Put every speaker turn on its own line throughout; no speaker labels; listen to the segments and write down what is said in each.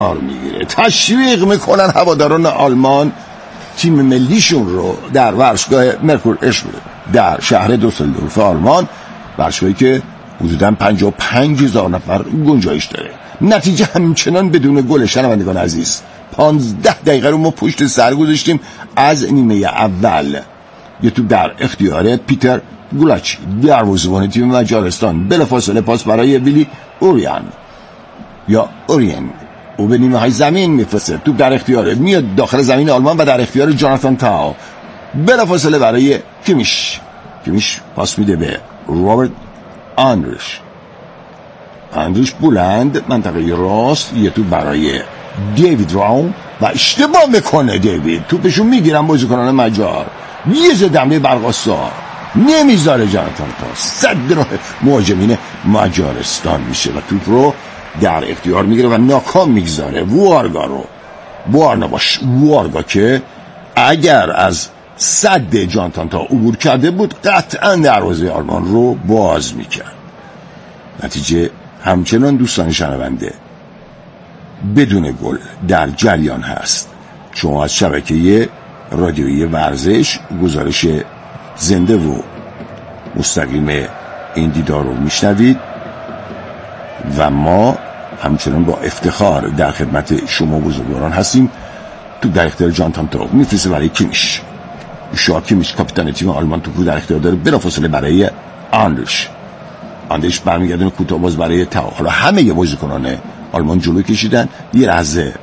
میگیره. تشویق میکنن هواداران آلمان تیم ملیشون رو در ورزشگاه مرکور اشبیل در شهر دوسلدورف آلمان، ورزشگاهی که حدوداً 55,000 نفر گنجایش داره. نتیجه همچنان بدون گل. شنوندگان عزیز 15 دقیقه رو ما پشت سر گذاشتیم از نیمه اول. یه توپ در اختیار پیتر گولاچی دروازه‌بان تیم مجارستان، بلافاصله پاس برای ویلی اوریان یا اورین او به نیمه های زمین میفرسته. توپ در اختیار میاد داخل زمین آلمان و در اختیار جاناتان تاو، بلافاصله برای کیمیش پاس میده به رابرت آندریش بلند منطقه راست. یه توپ برای دیوید راون و اشتباه میکنه دیوید. توپشون میگیرن بازیکنان مجار، یه زدمه برقصار نمیذاره جاناتان تاو صد راه مهاجمین مجارستان میشه و توپ رو در اختیار میگیره و ناکام میگذاره وارگا که اگر از صد جاناتان تاو عبور کرده بود قطعا دروازه آلمان رو باز میکرد. نتیجه همچنان دوستان شنونده بدون گل در جریان هست. شما از شبکه رادیویی ورزش گزارش زنده و مستقیم این دیدار رو میشنوید و ما همچنان با افتخار در خدمت شما بزرگواران هستیم. تو در اختیار جاناتان تاو میفرسته برای کیمیش کاپیتان تیم آلمان توپ در اختیار داره، بلافاصله برای آندریش برمیگردونه کوتاه باز برای تاو. حالا همه بازیکنان آلمان جلو کشیدن. یه لحظه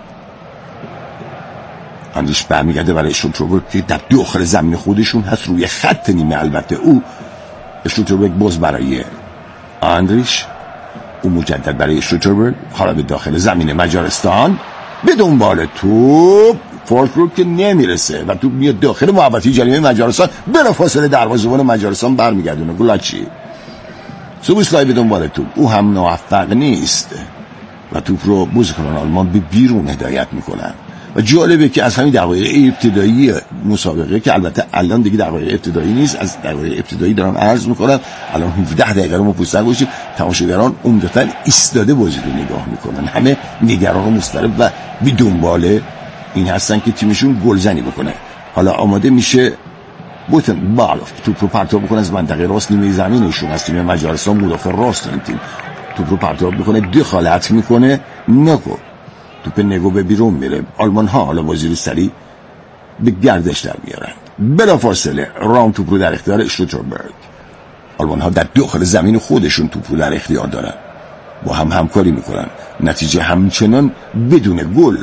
آندریش برمیگرده برای شوتروبرگ که در داخل زمین خودشون هست روی خط نیمه. البته او شوتروبرگ باز برای آندریش، او مجدد برای شوتروبرگ، حالا به داخل زمین مجارستان به دنبال توپ فورتبروک که نمیرسه و توپ میاد داخل محوطه جریمه مجارستان، بلافاصله دروازه‌بان مجارستان برمیگردونه گولاچی. سوبوسلای به دنبال توپ، او هم موفق نیست و توپ رو بازیکنان آلمان به بیرون هدایت میکنن. و جالبه که از همین دقایق ابتدایی مسابقه که البته الان دیگه دقایق ابتدایی نیست، از دقایق ابتدایی دارم عرض میکنم، الان 17 دقیقه رو ما پشت سر گذاشتیم. تماشاگران عمدتاً ایستاده بازی رو نگاه میکنن، همه نگران و مضطرب و بی دنبال این هستن که تیمشون گلزنی بکنه. حالا آماده میشه بوتن بالاف توپ رو پرتاب بکنه از منطقه راست نیمه زمینشون از تیم مجارستان. مدافع راست این تیم توپ رو پرتاب میکنه، دخالت میکنه، توپ نگو به بیرون میره. آلمان ها حالا بازی رو سریع به گردش در میارن. بلافاصله راون توپ رو در اختیار شوتروبرگ. آلمان ها در داخل زمین خودشون توپ رو در اختیار دارن، با هم همکاری میکنن. نتیجه همچنان بدون گل.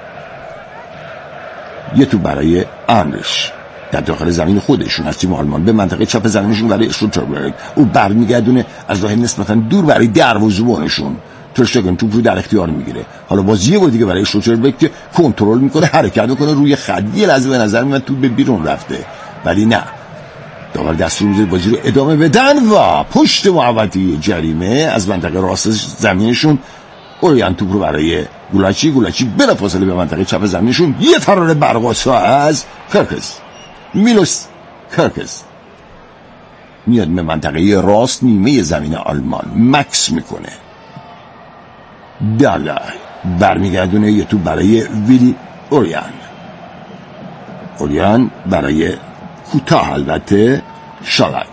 یه توپ برای آندریش در داخل زمین خودشون از تیم آلمان به منطقه چپ زمینشون برای شوتروبرگ. او برمیگردونه از راه نسبتا دور برای دروازه‌بانشون. ترشتگن توپ رو در اختیار میگیره. حالا باز یه بار دیگه برای شوتروبرگ که کنترل میکنه، حرکت میکنه روی خط. یه لحظه به نظر میاد توپ به بیرون رفته، ولی نه، داور دستور میده بازی رو ادامه بدن و پشت محوطه جریمه از منطقه راست زمینشون اوریان توپ رو برای گولاچی بلافاصله به منطقه چپ زمینشون. یه فرار برق‌آسا از میلوس کرکس میاد به منطقه راست نیمه زمین آلمان، مکس میکنه. دالا برمیگردونه یه توپ برای ویلی اوریان برای کوتاه، البته شالای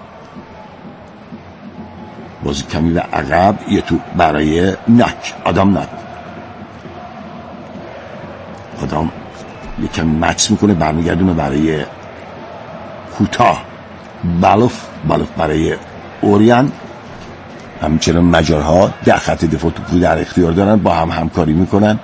بازی کمی به عقب. یه توپ برای آدام یه کمی مکس میکنه، برمیگردونه برای کوتاه. بالاف برای اوریان. همچنان مجارها در خط دفاع توپ در اختیار دارن، با هم همکاری میکنن.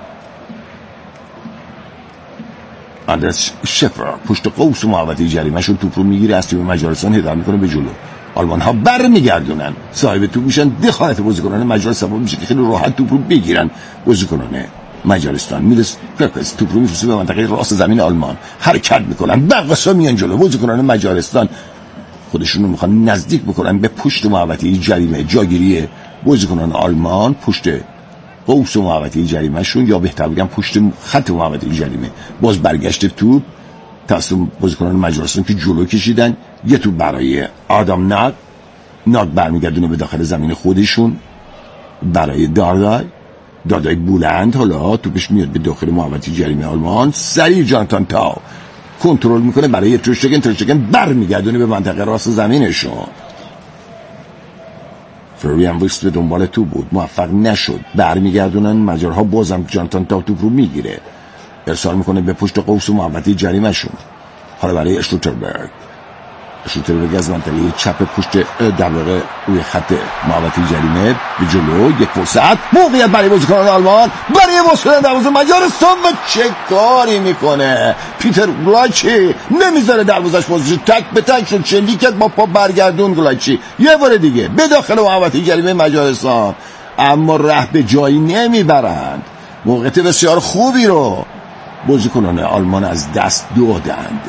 آندرس شفر پشت قوس محوطه جریمه شون توپ رو میگیره، از تیم مجارستان هدایت میکنه به جلو. آلمان ها برمیگردونن، صاحب توپ میشن. دخالت بازیکنان مجار سبب میشه که خیلی راحت توپ رو بگیرن بازیکنان مجارستان. میلوس کرکس توپ رو میفرسته به منطقه راست زمین آلمان، حرکت میکنن، برقصا میان جلو. بازیکنان مجارستان خودشون رو میخوان نزدیک بکنن به پشت محوطه جریمه. جاگیری بازیکنان آلمان پشت قوس محوطه جریمه شون، یا بهتر بگم پشت خط محوطه جریمه. باز برگشت توپ توسط بازیکنان مجارستان که جلو کشیدن. یه توپ برای آدام ناگ برمیگردونه به داخل زمین خودشون برای داردای. دادای بلند، حالا توپش میاد به داخل محوطه جریمه آلمان. سریع جاناتان تاو کنترل میکنه برای ترشتگن برمیگردونه به منطقه راست زمینشون. فلوریان ویرتس به دنبال توپ بود، موفق نشد. برمیگردونن مجارها، بازم جاناتان تاو توپ رو میگیره، ارسال میکنه به پشت قوس و محوطه جریمهشون. حالا برای اشتوتربرگ از منطقه چپ پشت در واقع روی خط محوطه جریمه به جلو. یک فرصت، موقعیت برای بازیکنان آلمان برای واسطه دروازه مجارستان و چه کاری میکنه پیتر گلایچی، نمیذاره دروازش بازش، تک به تک شد، شلیکت با پا برگردون گلایچی یه بار دیگه به داخل محوطه جریمه مجارستان، اما ره به جایی نمیبرند. موقعیت بسیار خوبی رو بازیکنان آلمان از دست دادند.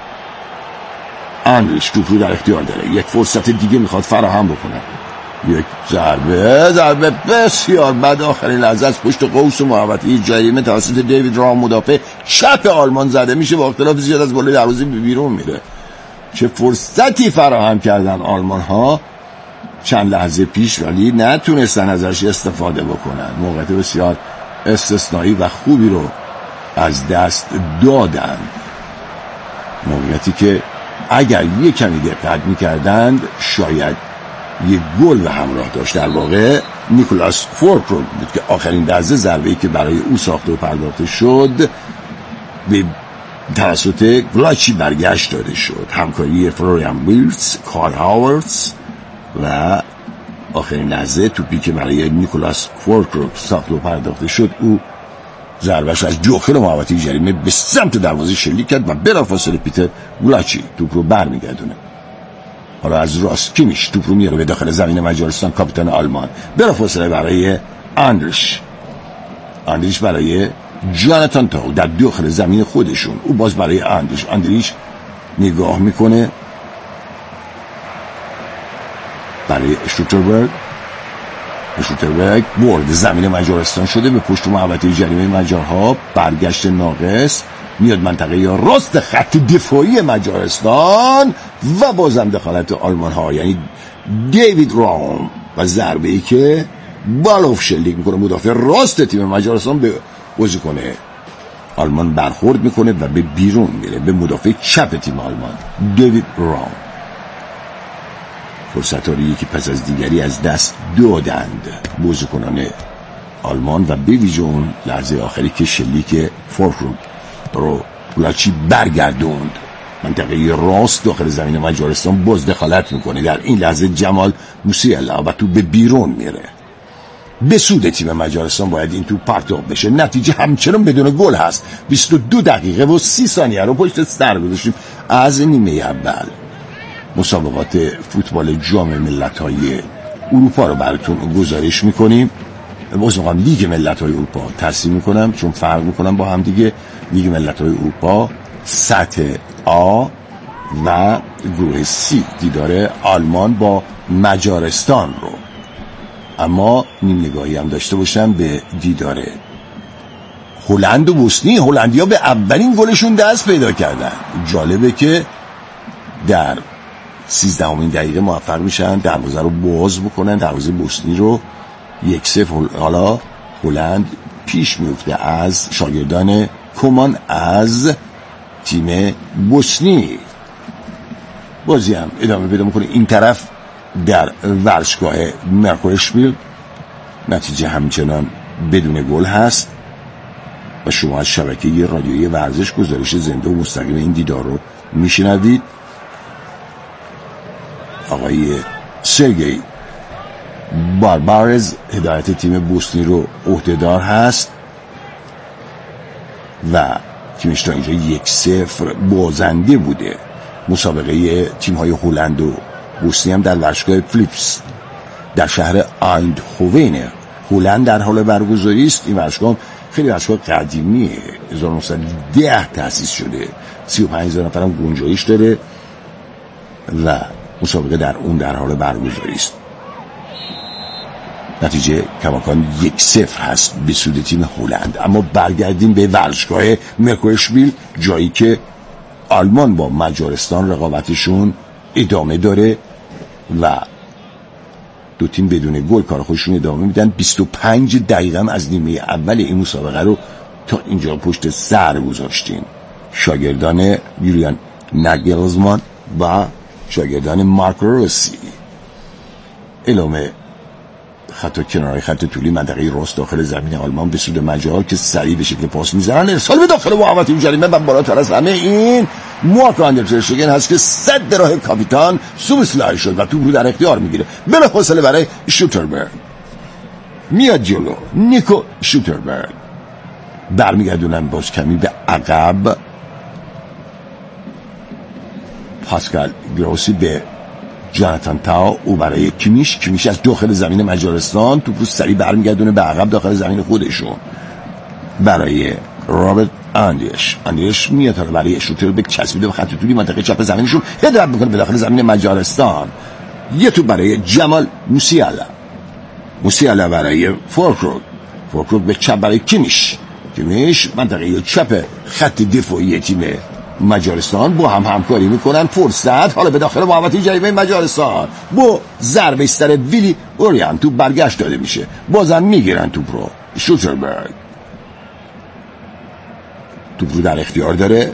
اندریش توپ رو در اختیار داره، یک فرصت دیگه میخواد فراهم بکنه. یک ضربه بسیار بد آخرین لحظه از پشت قوس و محوطه جریمه توسط دیوید رام مدافع چپ آلمان زده میشه، با اختلاف زیاد از بالای دروازه بیرون میره. چه فرصتی فراهم کردن آلمان ها چند لحظه پیش، ولی نتونستن ازش استفاده بکنن. موقعیت بسیار استثنایی و خوبی رو از دست دادن، موقعیتی که اگر یک کمی دقت می‌کردند شاید یک گل به همراه داشت. در واقع نیکولاس فورکروگ بود که آخرین لحظه ضربه‌ای که برای او ساخته و پرداخته شد به توسط گلایچی برگشت داده شد. همکاری فلوریان ویرتس، کارل هاورتز و آخرین لحظه توپی که برای نیکولاس فورکروگ ساخته و پرداخته شد، او ضربهش از داخل محوطه جریمه به سمت دروازه شلیک کرد و بلافاصله پیتر گلایچی توپ رو برمیگردونه. حالا از راست کیمیش توپ رو میاره به داخل زمین مجارستان، کاپیتان آلمان. بلافاصله برای اندریش برای جاناتان تاو در داخل زمین خودشون، او باز برای اندریش نگاه میکنه برای اشتوتربرگ وارد زمین مجارستان شده، به پشت محوطه جریمه مجارها. برگشت ناقص، میاد منطقه راست خط دفاعی مجارستان و بازم دخالت آلمان ها، یعنی دیوید رام و ضربه‌ای که بالوف شلیک میکنه مدافع راست تیم مجارستان به بازیکن آلمان برخورد میکنه و به بیرون میره، به مدافع چپ تیم آلمان دیوید رام. فرصت‌های یکی پس از دیگری از دست دادند بازیکنان آلمان و به ویژه اون لحظه آخری که شلیک فورکروگ رو گلایچی برگردوند منطقه راست داخل زمین مجارستان، باز دخالت میکنه. در این لحظه جمال موسیالا و تو به بیرون میره. به سود تیم مجارستان باید این تو پرتاب بشه. نتیجه همچنان بدون گل هست. 22 دقیقه و 30 ثانیه رو پشت سر گذاشتیم از نیمه اول. مسابقات فوتبال جام ملت‌های اروپا رو براتون گزارش میکنیم. باز میگم لیگ ملت‌های اروپا تصحیح میکنم چون فرق میکنم با هم دیگه. لیگ ملت‌های اروپا سطح آ و گروه سی دیدار آلمان با مجارستان رو، اما نیم نگاهی هم داشته باشم به دیدار هلند و بوسنی. هلندیا به اولین گلشون دست پیدا کردن. جالبه که در 13 دقیقه موفق میشن دروازه رو باز بکنن، دروازه بوسنی رو 1-0. حالا هلند پیش میفته از شاگردان کومان از تیم بوسنی. بازی هم ادامه پیدا میکنه این طرف در ورزشگاه مرکورشویل. نتیجه همچنان بدون گل هست و شما از شبکه رادیویی ورزش گزارش زنده و مستقیم این دیدار رو میشنوید. آقای سرگئی باربارز هدایت تیم بوسنی رو عهدهدار هست و تیمش تا اینجا 1-0 بازنده بوده. مسابقه تیم‌های هلند و بوسنی هم در ورزشگاه فلیپس در شهر آیندهوون هلند در حال برگزاری است. این ورزشگاه خیلی ورزشگاه قدیمیه، 1910 تأسیس شده، 35,000 نفر هم گنجایش داره و مسابقه در اون در حال برگزاری است. نتیجه کماکان 1-0 هست به سود تیم هلند. اما برگردیم به ورزشگاه مرکورشویل، جایی که آلمان با مجارستان رقابتشون ادامه داره و دو تیم بدون گل کار خودشون ادامه میدن. 25 دقیقه از نیمه اول این مسابقه رو تا اینجا پشت سر گذاشتیم. شاگردان یولیان ناگلزمان و شاگردان مارک روسی اعلام خط کنارهای خط طولی منطقه راست داخل زمین آلمان به سود مجار که سریع به شکل پاس میزنن، ارسال به داخل محوطه جریمه و بالاتر از همه این مارک آندر شگن هست که صد راه کاپیتان سوبسلای شد و توپ رو در اختیار میگیره. بلافاصله برای شوتربرگ میاد جلو. نیکو شوتربرگ برمیگردونن باز کمی به عقب. پاسکال گروسی به جاناتان تاو، او برای کیمیش از داخل زمین مجارستان توپ رو سریع برمیگردونه به عقب داخل زمین خودشون برای رابرت اندیش میاد برای شوتربرگ چسبیده به خط طولی منطقه چپ زمینشون هدایت میکنه به داخل زمین مجارستان. یه توپ برای جمال موسیالا برای فورکروگ به چپ برای کیمیش منطقه چپ خط دفاعی تیم مجارستان با هم همکاری میکنن. فرصت حالا به داخل محوطه جریمه مجارستان با ضربه سر ویلی اوریان توپ برگشت داده میشه. بازم میگیرن توپ رو. شوتربرگ توپ رو در اختیار داره.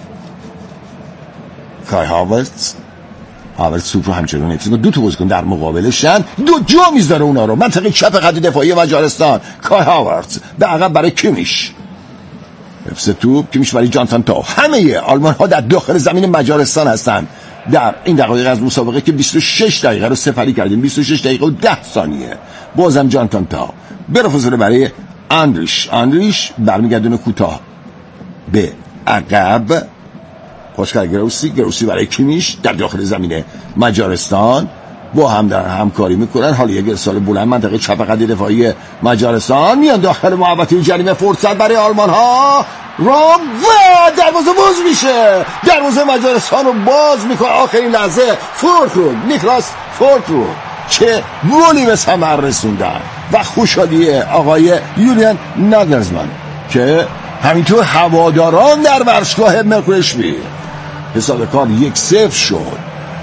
کای هاورتز توپ رو همچنان حفظ میکنه. دو تا بازیکن در مقابلشن، دو جا میذاره اونا رو منطقه چپ خط دفاعی مجارستان. کای هاورتز به عقب برای کیمیش، حفظ توپ کیمیش برای جانتان تاو. همه آلمان ها در داخل زمین مجارستان هستن در این دقایق از مسابقه که 26 دقیقه رو سپری کردیم. 26 دقیقه و 10 ثانیه. بازم جانتان تاو بلافاصله برای اندریش برمیگردونه کوتاه به عقب. پاسکال گروسی برای کیمیش در داخل زمین مجارستان با هم در همکاری میکنن. حالا یک ارسال بلند منطقه چپ خط دفاعی مجارستان میان داخل محوطه جریمه. فرصت برای آلمان ها. رام و دروازه باز میشه. دروازه مجارستان رو باز میکنه آخرین لحظه. نیکلاس فورکروگ که گلی به ثمر رسوندن و خوشحالی آقای یولیان ناگلزمان که همینطور هواداران در ورزشگاه مرکورشوی. حساب کار 1-0 شد.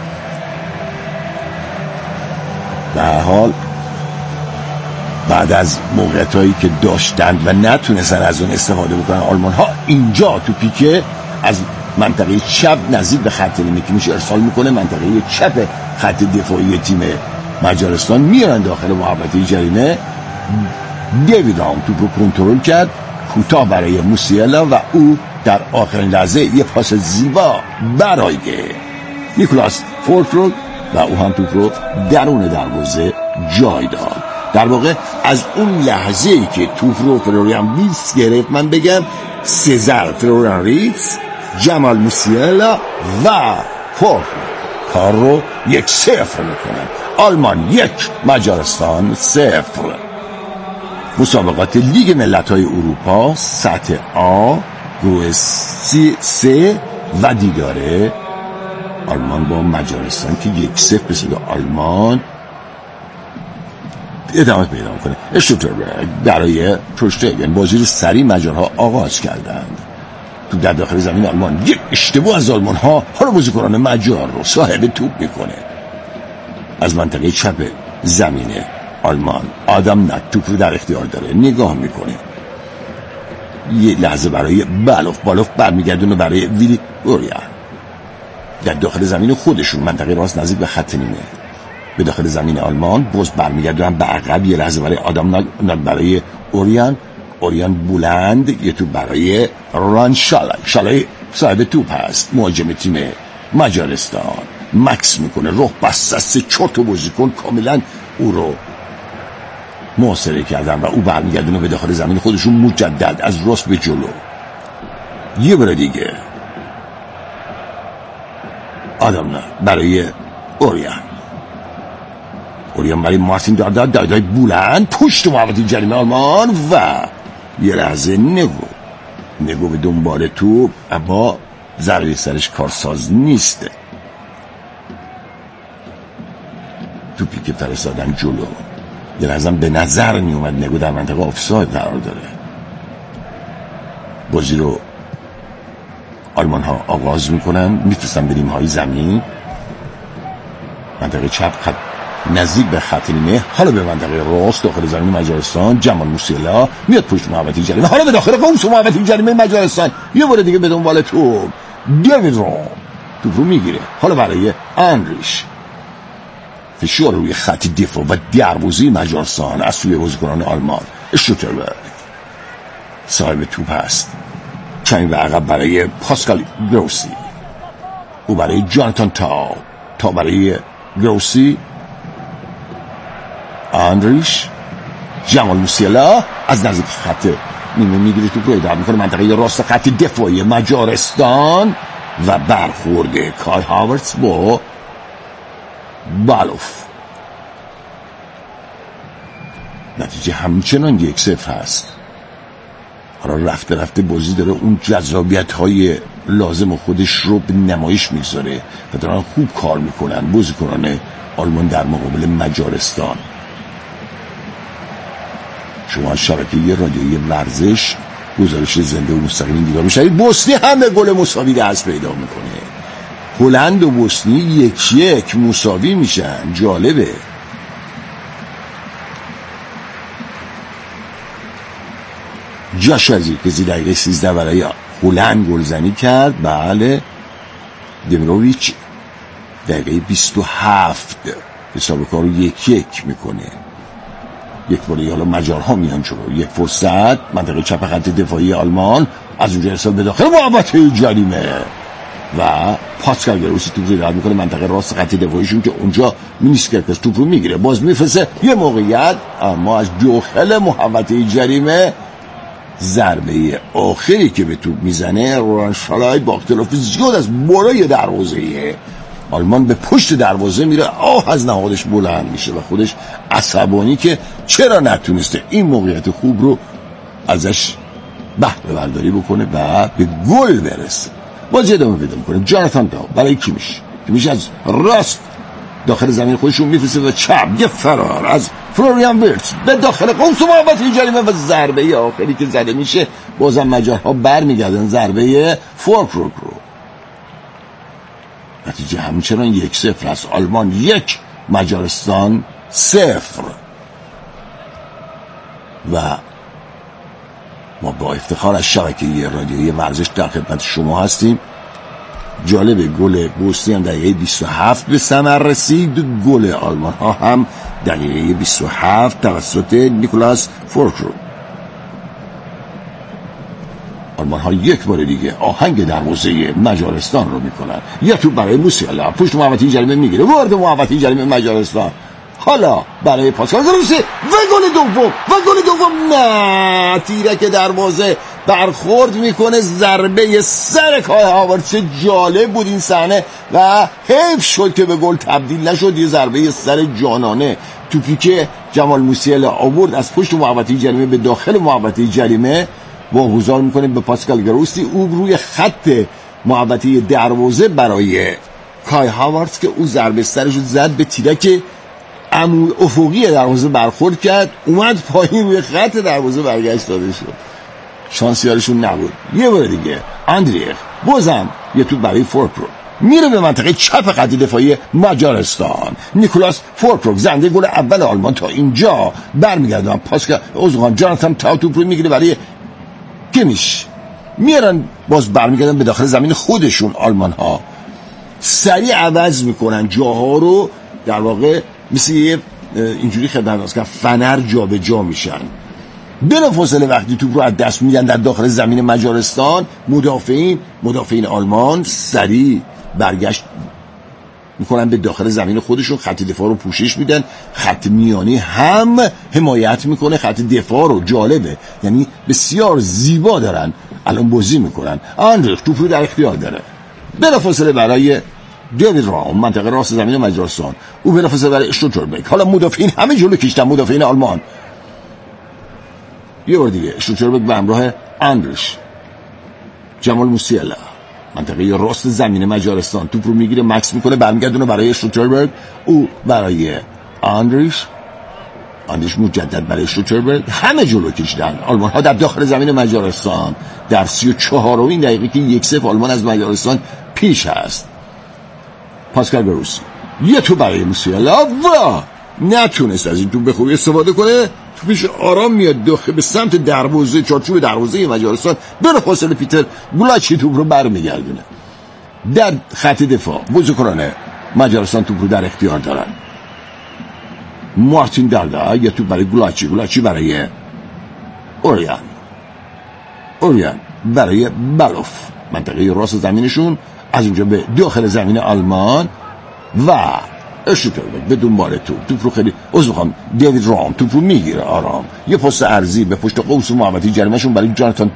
در حال بعد از موقعیتایی که داشتند و نتونستن از اون استفاده بکنن آلمان ها، اینجا تو پیکه از منطقه چپ نزدیک به خط نیمه میش ارسال میکنه. منطقه چپ خط دفاعی تیم مجارستان میارن داخل محوطه جریمه. دیوید رام توپ رو کنترل کرد کوتاه برای موسیالا و او در آخرین لحظه یه پاس زیبا برای نیکلاس فورکروگ و او هم توپ رو درون دروازه جای داد. در واقع از اون لحظه‌ای که توپ رو فلوریان ویتس گرفت، من بگم سزار فلوریان ویتس، جمال موسیالا و فورکروگ کار رو 1-0 میکنن. آلمان 1 مجارستان 0. مسابقات لیگ ملت‌های اروپا سطح آ گروه C و دیداره آلمان با مجارستان که 1-0 به سود آلمان ادامه پیدا میکنه. اشتوتربرگ برای پروشتگن بازی رو سریع مجارها آغاز کردند. تو در داخل زمین آلمان یک اشتباه از آلمان ها حالا بازیکنان مجار رو صاحب توپ میکنه. از منطقه چپ زمین آلمان آدم نک توپ رو در اختیار داره، نگاه میکنه. یه لحظه برای بالوف برمیگردونه برای ویلی اوریان در داخل زمین خودشون منطقه راست نزدیک به خط نیمه. به داخل زمین آلمان باز برمیگردونن به عقب. یه لحظه برای آدم نک برای اوریان بلند. یه توپ برای ران شالای صاحب توپ هست، مهاجم تیم مجارستان. مکس میکنه، رخ بسته است، 4 تا بازیکن کاملا او رو محاصره کردن و او برمیگردونه به داخل زمین خودشون مجدد از راست به جلو. یه بار دیگه آدم نه برای اوریان برای مارتین دادای بلند پشت محوطه جریمه آلمان و یه لحظه نگو به دنبال توپ، اما ضربه سرش کارساز نیست. توپی که فرستادن جلو یه لحظه به نظر می اومد نگو در منطقه آفساید قرار داره. بازی رو آلمان ها آغاز میکنن، میفرستن به نیمه های زمین. منطقه چپ خط نزدیک به خط نیمه، حالا به منطقه راست داخل زمین مجارستان. جمال موسیلا میاد پشت محوطه جریمه، حالا به داخل قوس محوطه جریمه مجارستان. یه بار دیگه به دنبال توپ، دیوید رام توپ رو میگیره، حالا برای آندریش. فشار روی خط دفاع و دروازه مجارستان از سوی بازیکنان آلمان. اشتوتربرگ صاحب توپ هست، کمی به عقب برای پاسکال گروسی، او برای جاناتان تا برای گروسی. آندریش، جمال موسیلا از نزدیک خط نیمه میگیره، توپ رو اداره میکنه منطقه راست خط دفاعی مجارستان و برخورده کای هاورتس با بالوف. نتیجه همچنان 1-0 هست. حالا رفته رفته بازی داره اون جذابیت های لازم خودش رو به نمایش میذاره و دارن خوب کار میکنن بازیکنان آلمان در مقابل مجارستان. شما شبکه رادیویی ورزش گزارش زنده و مستقیم دیدار میشید. بوسنی هم به گل مساوی دست پیدا میکنه. هلند و بوسنی 1-1 مساوی میشن. جالبه. جاشوازی که دقیقه 13 برای هلند گلزنی کرد. بله، دمیروویچ دقیقه 27 حساب کارو 1-1 میکنه. یک باری حالا مجارها میان جلو، یک فرصت منطقه چپ خط دفاعی آلمان، از اونجا ارسال به داخل محوطه جریمه و پاسکال گروسی توپ رو رد میکنه منطقه راست خط دفاعیشون که اونجا مینیسکرکس توپ رو میگیره، باز میفرسته یه موقعیت، اما از داخل محوطه جریمه ضربه آخری که به توپ میزنه روران شالای با اختلاف زیاد از بالای دروازه آلمان به پشت دروازه میره، از نهادش بلند میشه و خودش عصبانی که چرا نتونسته این موقعیت خوب رو ازش بهره برداری بکنه و به گل برسه. باز ادامه پیدا میکنه. جاناتان تاو برای کیمیش از راست داخل زمین خودشون میفرسته و چپ یه فرار از فلوریان ویرتز به داخل قوس محوطه جریمه و ضربه آخری که زده میشه بازم مجارها برمیگردن ضربه فورکروک رو. نتیجه همچنان 1-0 است. آلمان 1 مجارستان 0 و ما با افتخار از شبکه رادیویی ورزش در خدمت شما هستیم. جالب، گل بوسنی هم دقیقه 27 به ثمر رسید. گل آلمان ها هم دقیقه 27 توسط نیکولاس فورکروک. آلمان ها یک بار دیگه آهنگ دروازه مجارستان رو میکنن. یه توپ برای موسیلا پشت محوطه جریمه میگیره، وارد محوطه جریمه مجارستان. حالا برای پاسکال گروسی و گل دوم نه، تیرک دروازه برخورد میکنه، ضربه سر کای هاورتس. جالب بود این صحنه و حیف شد که به گل تبدیل نشد. یه ضربه سر جانانه، توپی که جمال موسیلا آورد از پشت محوطه جریمه به داخل محوطه جریمه واگذار میکنه به پاسکال گروسی. او روی خط محوطه دروازه برای کای هاورتس که او ضربه سرش زد به تیرک افقی دروازه برخورد کرد، اومد پایین روی خط دروازه برگشت داده شد. شانسی یارشون نبود. یه بار دیگه آندریخ بازم یه توپ برای فورکروک میره به منطقه چپ خط دفاعی مجارستان. نیکولاس فورکروک زنده گل اول آلمان تا اینجا برمیگردن. پاسکال جاناتان تاو توپ رو میگیره برای کیمیش، میارن باز برمیگردن به داخل زمین خودشون. آلمان ها سریع عوض میکنن جاها رو، در واقع مثل یه اینجوری خدمت که فنر جا به جا میشن. بلافاصله وقتی توپ رو از دست میدن در داخل زمین مجارستان، مدافعین آلمان سریع برگشت میکنن به داخل زمین خودشون، خط دفاع رو پوشش میدن، خط میانی هم حمایت میکنه خط دفاع رو. جالبه، یعنی بسیار زیبا دارن الان بازی میکنن. آندریخ توپ رو در اختیار داره، بلافاصله برای دیوید رام منطقه راست زمین مجارستان، او بلافاصله برای اشتوتربرگ. حالا مدافعین همه جلو کشیدن، مدافعین آلمان. یه بار دیگه اشتوتربرگ به همراه آندریش، جمال موسیلا منطقه راست زمین مجارستان توپ رو میگیره، مکس میکنه، برمیگردونه برای اشتوتربرگ، او برای آندریش مجدد برای اشتوتربرگ. همه جلو کشیدن آلمان ها در داخل زمین مجارستان در 34مین دقیقه که 1-0 آلمان از مجارستان پیش هست. پاسکال گروسی یه تو برای موسیلا و نتونست از این توپ به خوبی استفاده کنه. توپش آرام میاد داخل به سمت دروازه، چارچوب دروازه مجارستان. بلافاصله پیتر گولاچی توپ رو برمیگردونه. در خط دفاع بازیکنان مجارستان توپ رو در اختیار دارن. مارتین دالدا یه توپ برای گولاچی برای اوریان برای بلوف، منطقه راست زمینشون. از اینجا به داخل زمین آلمان و اشتوتربرگ به دنبال توپ رو خیلی دیوید رام توپ رو میگیره آرام، یه پاس عرضی به پشت قوس محوطه جریمه‌شون برای جاناتان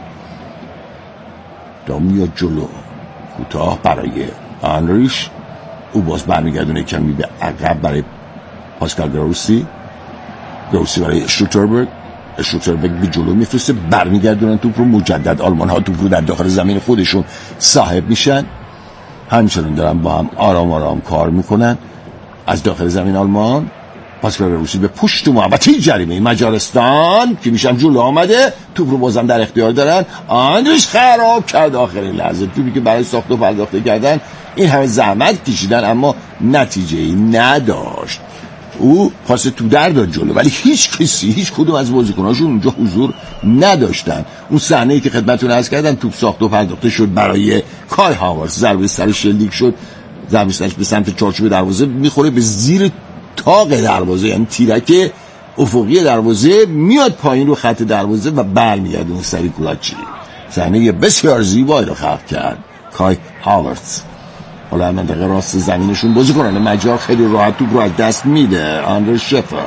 تا میاد جلو، کوتاه برای آنریش، او باز برمیگردونه کمی به عقب برای پاسکال گروسی برای اشتوتربرگ به جلو میفرسته، برمیگردونن توپ رو. مجدد آلمان ها توپ رو در داخل زمین خودشون صاحب میشن. همچنان دارن با هم آرام کار میکنن. از داخل زمین آلمان پاسکال گروسی به پشت محوطه جریمه مجارستان که میشن جلو آمده، توپ رو بازم در اختیار دارن. آندریش خراب کرد آخرین لحظه توپی که برای ساخت و پرداخته کردن این همه زحمت کشیدن اما نتیجه‌ای نداشت. او پاس تو در داد جلو، ولی هیچ کدوم از بازیکناشون اونجا حضور نداشتن. اون صحنه‌ای که خدمتتون عرض کردم توپ ساخت و پرداخته شد برای کای هاورتز، ضربه سر شلیک شد، ضربه سرش به سمت چارچوب دروازه میخوره به زیر تاق دروازه، یعنی تیرک افقی دروازه میاد پایین رو خط دروازه و برمیگردونه سری گولاچی. صحنه بسیار زیبایی رو خلق کرد کای هاورتز. حالا منطقه راست زمینشون بازیکنان مجار خیلی راحت توپ رو از دست میده. آندر شفر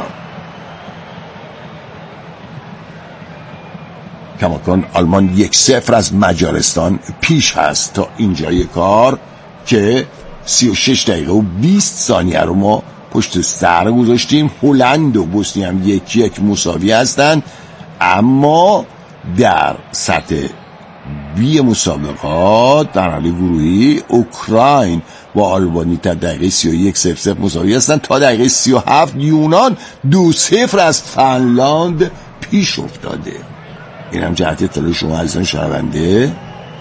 کماکان آلمان 1-0 از مجارستان پیش هست تا اینجای کار که 36 دقیقه و 20 ثانیه رو ما پشت سر گذاشتیم. هلند و بوسنی هم 1-1 مساوی هستن، اما در سطح بی مسابقات در حال گروهی اوکراین با آلبانی تا دقیقه 31 0-0 مساوی هستن. تا دقیقه 37 یونان 2-0 از فنلاند پیش افتاده. این هم جهت اطلاع شما عزیزان شنونده.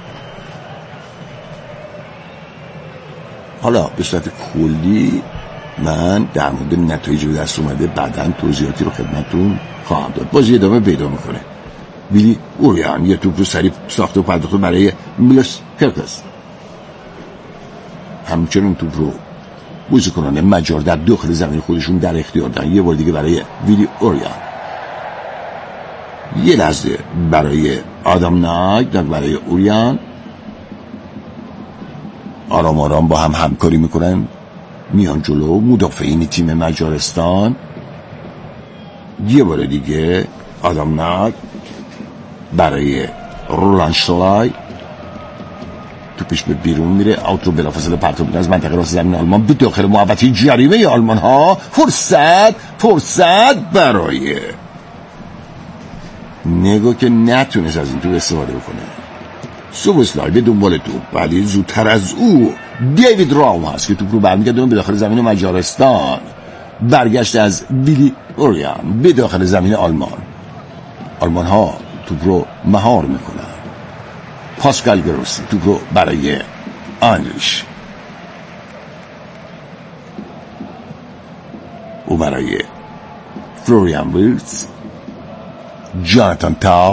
حالا به صورت کلی من در مورد نتایج به دست اومده بعداً توضیحاتی رو خدمتتون خواهم داد. بازی ادامه پیدا میکنه. ویلی اوریان یه توپ رو سریع ساخت و پرداخت برای میلوس کرکس. همچنین توپ رو بازیکنان مجار در داخل زمین خودشون در اختیار دارن. یه بار دیگه برای ویلی اوریان، یه لحظه برای آدم ناگ، برای اوریان. آرام با هم همکاری میکنن، میان جلو مدافعین تیم مجارستان. یه بار دیگه آدم ناگ برای رولان شلای، توپش به بیرون میره، آوت رو بلافاصله پرتاب میکنه از منطقه راست زمین آلمان به داخل محوطه جریمه آلمان ها. فرصت برای نگاه که نتونست از این توپ استفاده بکنه. سوبوسلای به دنبال توپ، ولی زودتر از او دیوید رام هست که توپ رو برمیگردونه به داخل زمین مجارستان. برگشت از ویلی اوریان به داخل زمین آلمان ها توپ رو مهار میکنن. پاسکال گروسی توپ رو برای آنریش، او برای فلوریان ویرتز، جاناتان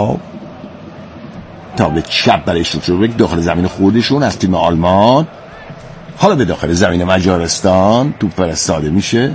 تا به چپ برای اشتوتربرگ داخل زمین خودشون از تیم آلمان. حالا به داخل زمین مجارستان توپ فرستاده میشه.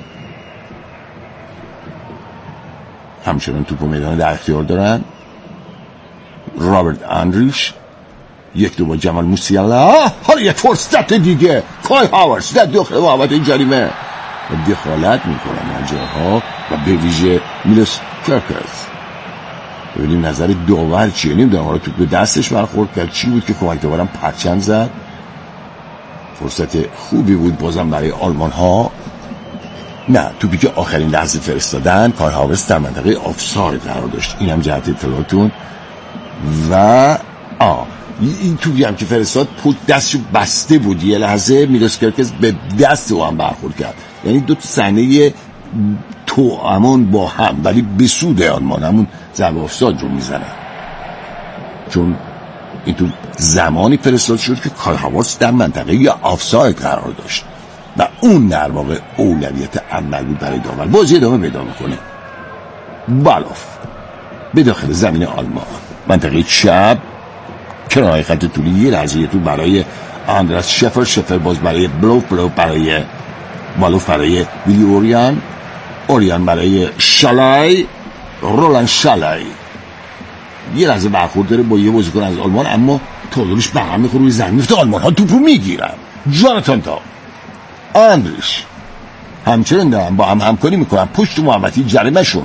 همچنان توپ و میدان در اختیار دارن. رابرت آندریش، یک دو با جمال موسیالا. حالا یک فرصت دیگه کای هاورتز در داخل محوطه جریمه و دخالت میکنن مجارها و به ویژه میلوس کرکس. ببینیم نظر داور چیه. نمیدونم حالا توپ به دستش برخورد کرد چی بود که کمک داورم پرچم زد. فرصت خوبی بود بازم برای آلمان ها. نه، توپی که آخرین لحظه فرستادن کای هاورتز در منطقه آفساید قرار داشت. این هم جهت اطلاعاتون. و این توپی هم که فرستاد دستشو بسته بود، یه لحظه میلوس کرکس به دست او هم برخورد کرد. یعنی دو تا صحنه توأمان با هم، ولی به سود آلمان همون ضربه آفساید رو میزنن، چون این تو زمانی فرستاد شد که کای هاورتز در منطقه یا آفساید قرار داشت. و اون در واقع اولویت اول بود برای داور. بازی ادامه پیدا میکنه. بالاف به داخل زمین آلمان، منطقه چپ کنار خط طولی، یه لحظه تو برای آندراس شفر باز برای بلوف برای بالاف برای ویلی اوریان برای شالای، رولان شالای یه لحظه برخورد داره با یه بازیکن از آلمان، اما تادرش به هم میخوره، روی زمین میفته، آلمان ها توپ رو میگیرن. جاناتان تا آندریش همچنین دارن با هم همکاری میکنن پشت محوطه جریمه شون.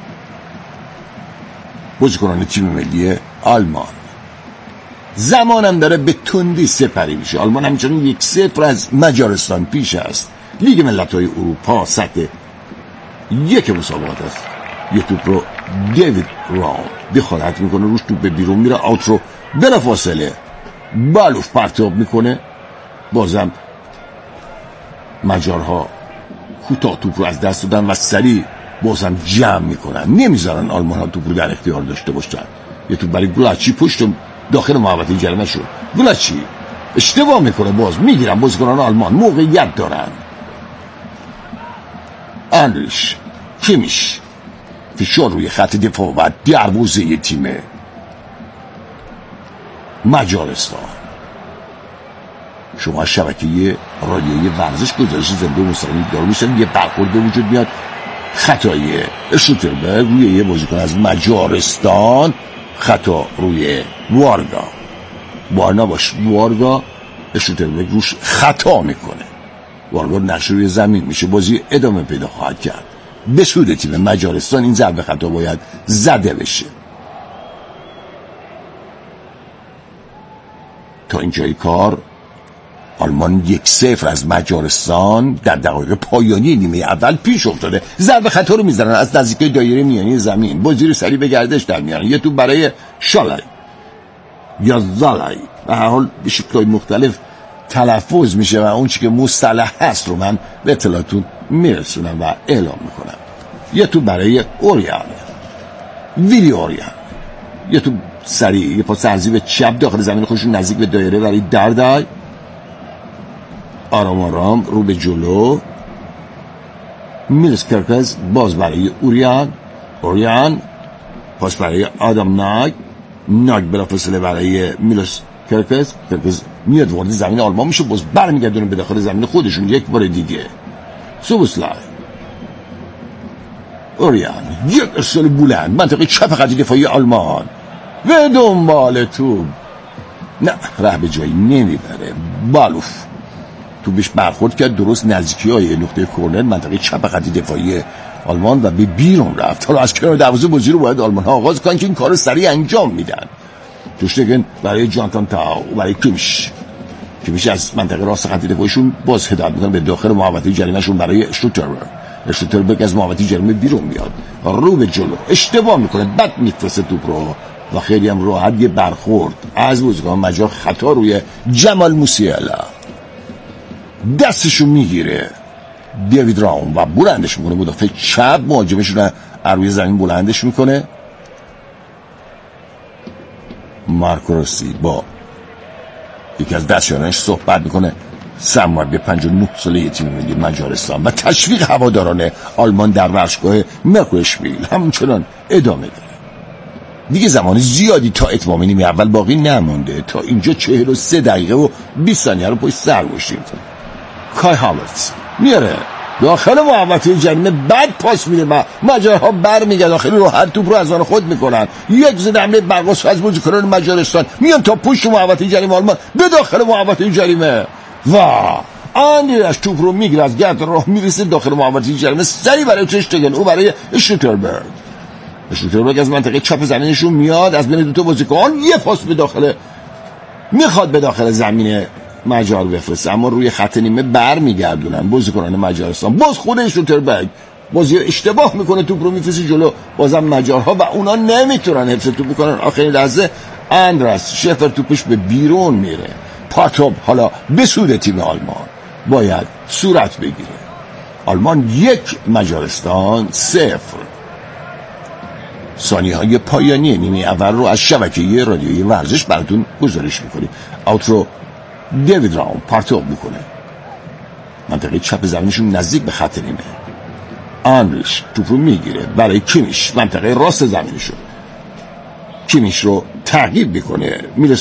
بازیکنان تیم ملی آلمان زمانم داره به تندی سپری میشه. آلمان همچنین 1-0 از مجارستان پیش است. لیگ ملت‌های اروپا سطح یک مسابقات است. یه توپ رو دیوید راون دخالت میکنه، روش توپ به بیرون میره، آوت رو بلا فاصله بالوف پرتاب میکنه. بازم مجارها کوتاه توپ رو از دست دادن و سریع بازم جمع میکنن، نمیذارن آلمان ها توپ رو در اختیار داشته باشن. یه توپ برای گلاچی پشت داخل محوطه جریمه شد. گلاچی اشتباه میکنه، باز میگیرن بازیکنان آلمان، موقعیت دارن. آندریش کیمیش فشار روی خط دفاع و دروازه تیم مجارستان. شما شبکه رادیویی ورزش گزارش زنده و مستقیم دار میشن. یه برخورد به وجود میاد، خطای اشتوتربرگ روی یه بازیکن از مجارستان، خطا روی وارگا اشتوتربرگ روش خطا میکنه، وارگا نقش روی زمین میشه. بازی ادامه پیدا خواهد کرد به سود تیم مجارستان. این ضربه خطا باید زده بشه. تا اینجای کار آلمان 1-0 از مجارستان در دقایق پایانی نیمه اول پیش افتاده. ضربه خطا رو میزنن از نزدیک دایره میانی زمین، بازی رو سریع به گردش در میارن. یه توپ برای شالای یا زالای، به هر حال به شکل‌های مختلف تلفظ میشه و اون چی که مصطلح هست رو من به اطلاعتون میرسونم و اعلام میکنم. یه توپ برای ویلی اوریان، یه توپ سریع، یه پاس عرضی به چپ داخل زمین خودشون نزدیک به دایره برای دردای. آرام رو به میلس کرکز، باز برای اوریان پاس برای آدم ناگ بلافاصله برای میلس کرکز میاد وارد زمین آلمان میشه، باز برمیگردونه به داخل زمین خودشون یک بار دیگه. سوبوسلای اوریان، یک ارسال بلند منطقه چپ خط دفاعی آلمان به دنبال توپ، نه ره به جایی نمیبره. بالوف توپش برخورد کرد درست نزدیکی های نقطه کورنر منطقه چپ خط دفاعی آلمان و به بیرون رفت. حالا از کنار دروازه بازی رو باید آلمان ها آغاز کنن که این کار سریع انجام میدن. توشتگن برای جانتان تاو، برای کیمیش از منطقه راست خط دفاعیشون باز هدایت میکنن به داخل محوطه جریمه شون برای اشتوتربرگ از محوطه جریمه بیرون میاد، رو به جلو اشتباه میکنه، بد میفرسته توپ رو و خیلی هم راحت یه برخورد از بازیکن مجار، خطا روی جمال موسیالا، دستشو میگیره دیوید راون و بلندش میکنه. مدافع چپ مهاجمشون رو روی زمین بلندش میکنه. مارکو روسی با یکی از دستیارانش صحبت میکنه، سموار به 59 ساله تیم ملی مجارستان و تشویق هواداران آلمان در ورزشگاه مرکوشویل همچنان ادامه داره. دیگه زمان زیادی تا اتمام نیمه اول باقی نمونده. تا اینجا 43 دقیقه و 20 ثانیه رو پشت سر گذاشتیم. کای هاورتز میاره داخل محوطه جریمه، بعد پاس میده و مجارها برمیگردن داخل رو، هر توپ رو از آن خود میکنن. یک ضد حمله برقص از بازیکنان مجارستان میان تا پشت محوطه جریمه آلمان به داخل محوطه جریمه و آندریش توپ رو میگیره، از گرد راه میرسه داخل محوطه جریمه، سری برای تشتگن، او برای اشتوتربرگ از منطقه چپ زمینشون میاد، از بین دو تا بازیکن یه پاس به داخل میخواد به داخل زمین مجار بفرسته، اما روی خط نیمه برمیگردونن بازیکنان مجارستان. باز خود اشتوتربرگ بازی اشتباه میکنه، توپ رو میفرسته جلو، بازم مجارها و اونا نمیتونن حفظ توپ بکنن. آخرین لحظه آندراس شفر توپش به بیرون میره. پاتوب حالا به سود تیم آلمان باید صورت بگیره. آلمان 1، مجارستان 0. ثانیه های پایانی نیمه اول رو از شبکه رادیویی ورزش براتون گزارش میکنیم. آوت رو دیوید راون پرتاب میکنه. منطقه چپ زمینشون نزدیک به خط نیمه. آندریش توپ رو میگیره برای کیمیش، منطقه راست زمینشون. کیمیش رو تعقیب میکنه، میرسونه